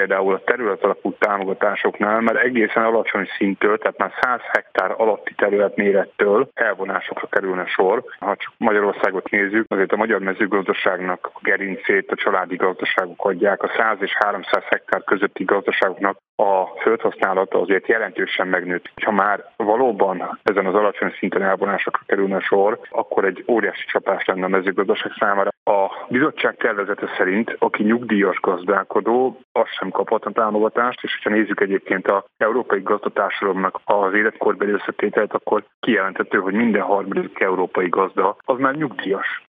például a terület alapú támogatásoknál már egészen alacsony szintől, tehát már 100 hektár alatti területmérettől elvonásokra kerülne sor. Ha csak Magyarországot nézzük, azért a magyar mezőgazdaságnak a gerincét a családi gazdaságok adják, a 100 és 300 hektár közötti gazdaságoknak a földhasználata azért jelentősen megnőtt. Ha már valóban ezen az alacsony szinten elvonásokra kerülne sor, akkor egy óriási csapás lenne a mezőgazdaság számára. A bizottság tervezete szerint, aki nyugdíjas gazdálkodó, az sem kaphat a támogatást, és ha nézzük egyébként az európai gazdatársadalomnak az életkorbeli összetételt, akkor kijelenthető, hogy minden harmadik európai gazda az már nyugdíjas.